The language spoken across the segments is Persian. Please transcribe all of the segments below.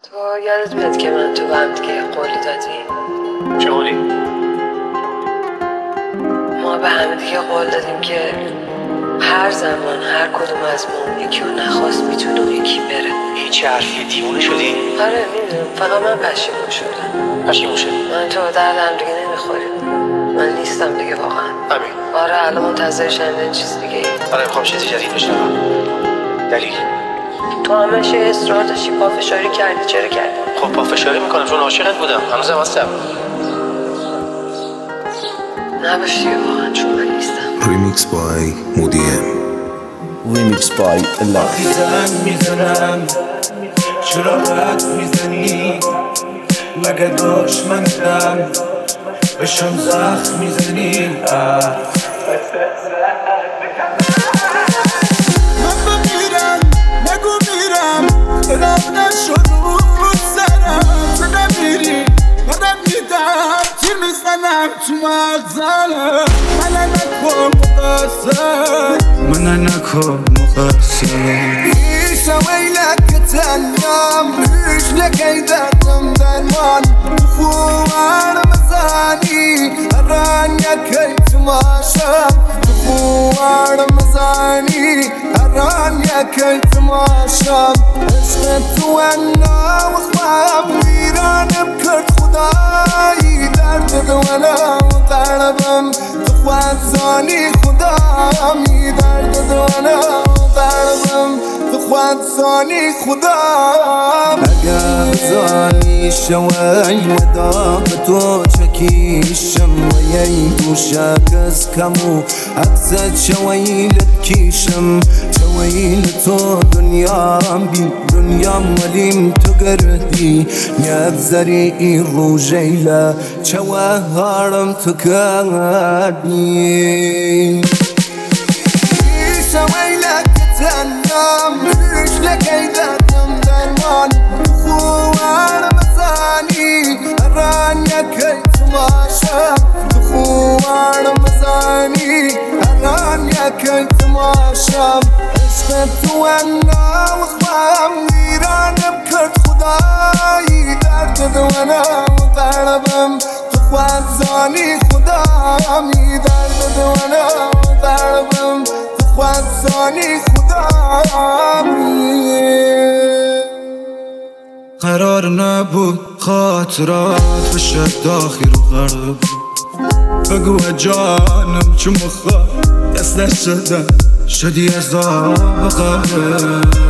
تو یادت میاد که من تو به هم دیگه قولی دادیم؟ چه قولی؟ ما به هم دیگه قول دادیم که هر زمان هر کدوم از ما یکی رو نخواست میتونه و یکی بره. این چه حرفیه؟ دیوونه شدی؟ آره میدونم، فقط من پشیمون شدم. پشیمون شدی؟ من تو درد هم دیگه نمیخوریم. من نیستم دیگه واقعا. همین. آره الان منتظر شنیدن چیز دیگه ای. آره میخوام چیزی جدید بشنوم. دلیل؟ تو همش اصرار داشتی، پافشاری کردی. چرا کردی؟ خب پافشاری میکنم چون عاشقت بودم. هنوزم هستم. نباش دیگه واقعا چون من نیستم. Remix by Moody M. Remix by Allah. زنگ میزنم چرا رد میزنی مگه دشمنتم بشم زخم میزنی من بمیرم نگو میرم دلم نشد رو سرم تو نمیری منم میدم تیر میزنم تو مغزنم من نکن مقصر ایش ویلک تنم ریش لکی دردم درمان خوار مزانی هران یکی تماشا خوار مزانی هران یکی تماشا عشق تو انا وخوام ویرانم کرد خدایی درد دوانم قلبم تو زانی خدا می درد دوانم قلبم تو زانی خدا اگر زانی شوی ودا به تو چکیشم و یی دوشک از کمو اکزد شوی لکیشم شوی لتو دنیام بی دنیام ولیم تو گردی نبزری ای رو جیلا چوه هارم تو کردی شوی لکتنم ریش لکی دادم درمان خوار مزانی هران یکی تماشا خوار مزانی هران یکی تماشا عشق تو انا وخوام ویرانم کرد خدایی درد دوانم قلبم تو زانی خدا می درد دوانم قلبم تو زانی خدا می قرار نبود خاطرات بشه داخل و غرب بگو جانم چون مخواه دست شدن شدی از آب قبر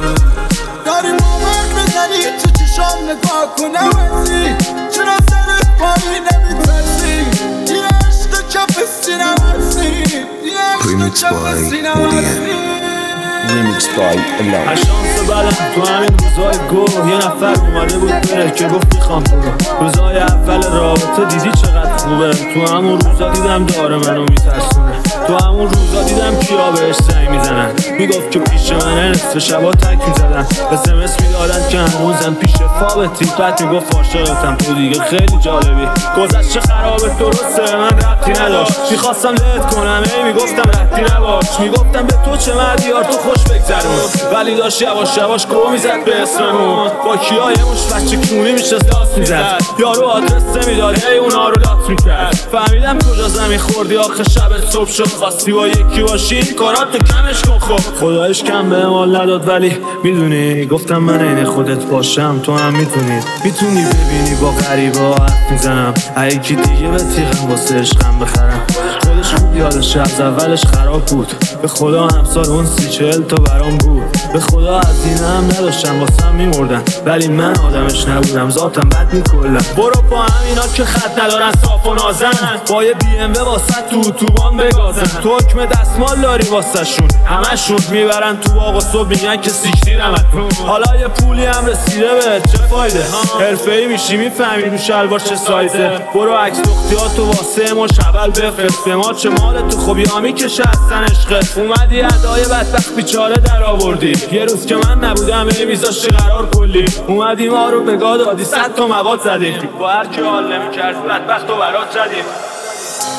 داری مومن بزنی تو چشام نگاه کنم ازی چرا سرت پایی نمیترسی یه عشق کف سینم هستی یه عشق کف سینم هستی Remix by Allah. هر شانس بدم تو همین روزای گوه یه نفر اومده بود بره که گفت میخوام تو رو روزای اول رابطه دیدی چقدر خوبه تو همون روزا دیدم داره منو میترسونه تو همون روزا دیدم کیا بهش زنگ میزنن میگفت که پیش منه نصف شبا تک میزدن SMS میدادن که هنوزم پیش فابتی بعد میگفت عاشقتم تو دیگه خیلی جالبی گذشته خرابه درسته من ربطی نداشت میخواستم لت کنم میگفتم ربطی نباش میگفتم به تو چه مردیار تو خوش بگذرون ولی داشت یواش یواش گو میزد به اسممون با کیا یه مش بچه کونی میشه داست میزد یارو آدرس نمیداد هی اونا رو لات میکرد فهمیدم کجا زمین خوردی آخه شب صبح شد خواستی با یکی باشی کاراتو کمش کن خب خدایش کم به مال نداد ولی میدونی گفتم من عین خودت باشم تو هم میتونی ببینی با غریبا حرف میزنم یکی دیگه به تیغم واسه عشقم بخرم خودش خوب یادش از اولش خراب بود به خدا همسال اون 30-40 تا برام بود به خدا از اینم نداشتم واسم میمردن ولی من آدمش نبودم ذاتم بد میکلم برو با همینا که خط ندارن صاف و نازن با یه BMW واسه تو اتوبان بگازن تو حکم دستمال داری واسه شون همشون میبرن تو باغ و صبح میگن که سیکتیرم حالا یه پولی هم رسیده به چه فایده حرفه‌ای میشی میفهمی رو شلوار چه سایزه برو عکس دختیاتو واسه ما شبل بفرست به ما چه مال تو خوبی آمی که شستن عشقت اومدی ادای بدبخت بیچاره در آوردی یه روز که من نبودم میذاشتی قرار کلی اومدی ما رو بگاه دادی 100 تا مواد زدی با هر کی حال نمی‌کرد بدبخت و برات زدی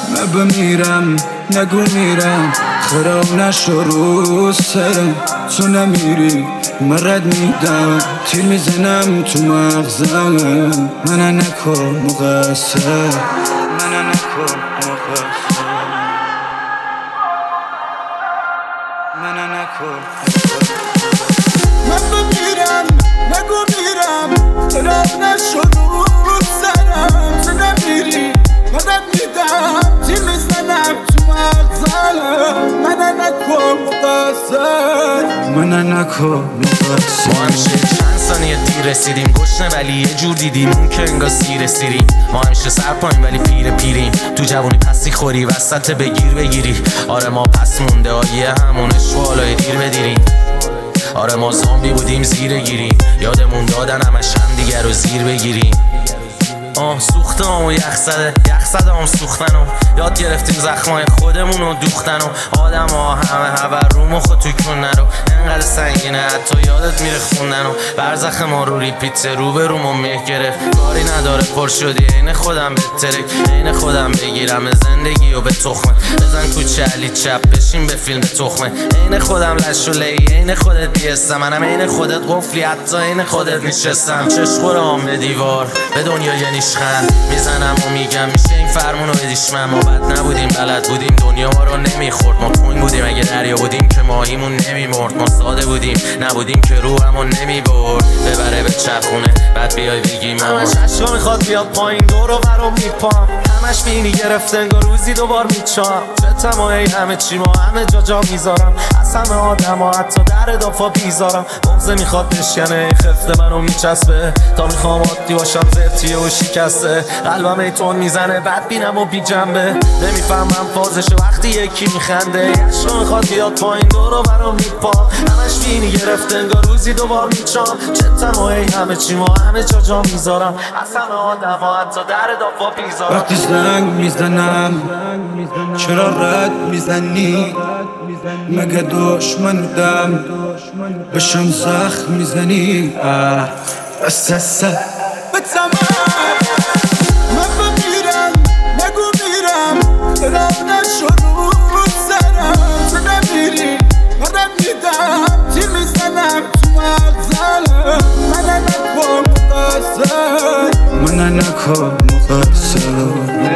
بمیرم نگو میرم خراب نشو رو سرم تو نمیری من رد میدم تیر میزنم تو مغزم من نکن مقصر من نکن مقصر من نکن من بمیرم نگو میرم خراب نشو رو سرم تو نمیری من رد میدم تیر میزنم تو مغزم من نکن مقصر من نکن مقصر ما همیشه چند ثانیه دیر رسیدیم گشنه ولی یه جور دیدیم اون که انگار سیر سیریم ما همیشه سر پایین ولی پیریم تو جوانی پسی خوری وسط بگیری آره ما پس مونده آیه همون اشوالای دیر بدیریم آره ما زامبی بودیم زیر گیریم یادمون دادن همش هم دیگر رو زیر بگیریم سوخته و یخ زده هم سوختن و یاد گرفتیم زخمای خودمون رو دوختن و آدم ها همه هبر رو مخ توی کنن رو انقدر سنگینه حتی یادت میره خوندن و برزخ ما رو ریپیت رو به رومو میه گرفت کاری نداره پر شدی عین خودم بهترک عین خودم بگیرم زندگی و به تخمه بزن کوچه علی چپ بشین به فیلم تخمه عین خودم لشولی عین خودت بیستم منم عین خودت قفلی حتی عین خودت نشستم چشخورم به دیوار به دنیا یعنی میزنم و میگم میشه این فرمونو بدیش من ما بد نبودیم بلد بودیم دنیا ما رو نمیخورد ما کنگ بودیم اگه دریا بودیم که ماهیمون نمیمرد ما ساده بودیم نبودیم که روحمون نمیبرد ببره به چرخونه بعد بیای بگیم همش عشقا میخواد بیاد پایین دور و برو میپام همش بینی گرفته انگار روزی دوبار میچام چتم و ای همه چی ما همه جا میذارم از همه آدم ها حتی در دافا بیزارم بغزه میخواد بشکنه خفته منو میچسبه تا میخوام عادی باشم زرتیه و شکسته قلبم ای تون میزنه بعد بینم و بی جنبه نمیفهمم فازشه وقتی یکی میخنده عشقا میخواد بیاد پایین دور و برو میپام همش بینی گرفته انگار روزی دوبار میچام چتم و ای همه چی ما همه جا میذارم از همه آدم ها حتی در دافا بیزارم وقتی زنگ میزنم چرا رد میزنی مگه دشمنودم بشم زخم میزنی بس به تمام من بمیرم نگو میرم خراب نشو رو سرم تو نمیری من رد میدم تیر میزنم تو مغزم من نکن مقصر من نکن مقصر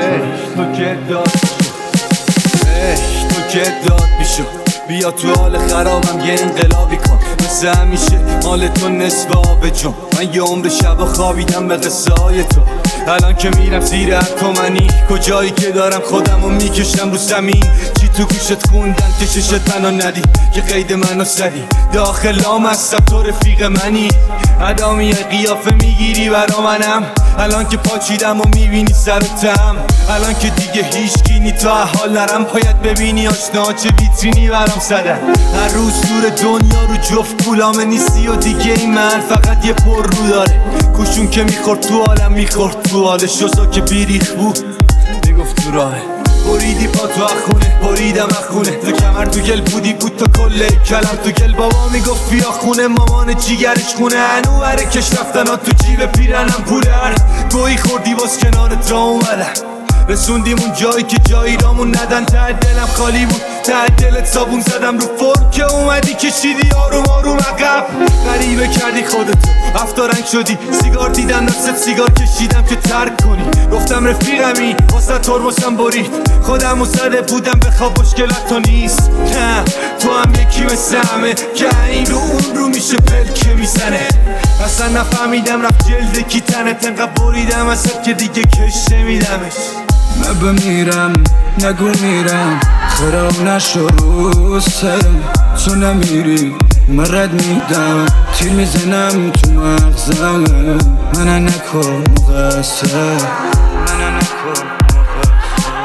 تو که داد میشو بیا تو حال خرابم یه انقلابی کن مثل همیشه مال تو نصف آب جون من یه عمر شب خوابیدم به قصه های تو الان که میرم زیر اتمنی کجایی که دارم خودمو میکشم رو زمین چی تو گوشت خوندن که ششت منو ندی که قید منو زدی داخلام هستم تو رفیق منی ادامی قیافه میگیری برا منم الان که پاچیدم و میبینی سر و تم الان که دیگه هیچ گینی تا حال نرم باید ببینی آشنا چه ویترینی برام زدن هر روز دور دنیا رو جفت پولامه نیستی و دیگه این من فقط یه پر رو داره کشون که میخورد تو عالم میخورد تو حال شوزا که بیریخ بود میگفت تو راهه بریدی پا تو اخونه بریدم اخونه تو کمر تو گل بودی بود تا کله کلم تو گل بابا میگفت بیا خونه مامان جیگرش خونه هنو بره کش رفتن ها تو جیب پیرنم پولن گویی خوردی باز کنارت را اومدم رسوندیم اون جایی که جایی رامون ندن ته دلم خالی بود ته دلت صابون زدم رو فرم که اومدی کشیدی آروم آروم عقب غریبه کردی خودتو افتارنگ شدی سیگار دیدم دستت سیگار کشیدم که ترک کنی گفتم رفیقمی واسه ترمسم برید خودمو زده بودم بخواب مشکلت تو نیست نه تو هم یکی مثل همه که این رو اون رو میشه پلکه میزنه اصلا نفهمیدم رفت جلد کی تنت انقدر بریدم ازت که دیگه کش نمیدمش من بمیرم نگو میرم خراب نشو رو سرم تو نمیری من رد میدم تیر میزنم تو مغزم من نکن مقصر من نکن مقصر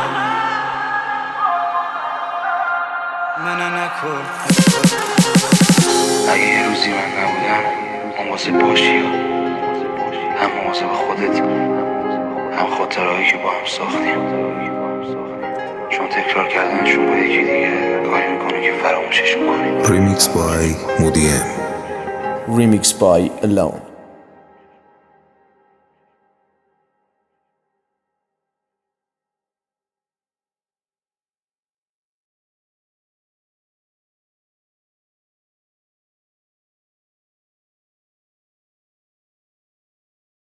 من نکن اگه یه روزی من نبودم مواظب باشی هم مواظب خودت هم خاطرهایی که با هم ساختیم چون تکرار کردنشون با یکی دیگه کاری میکنه که فراموشش میکنی Remix by Moody M. Remix by Alone.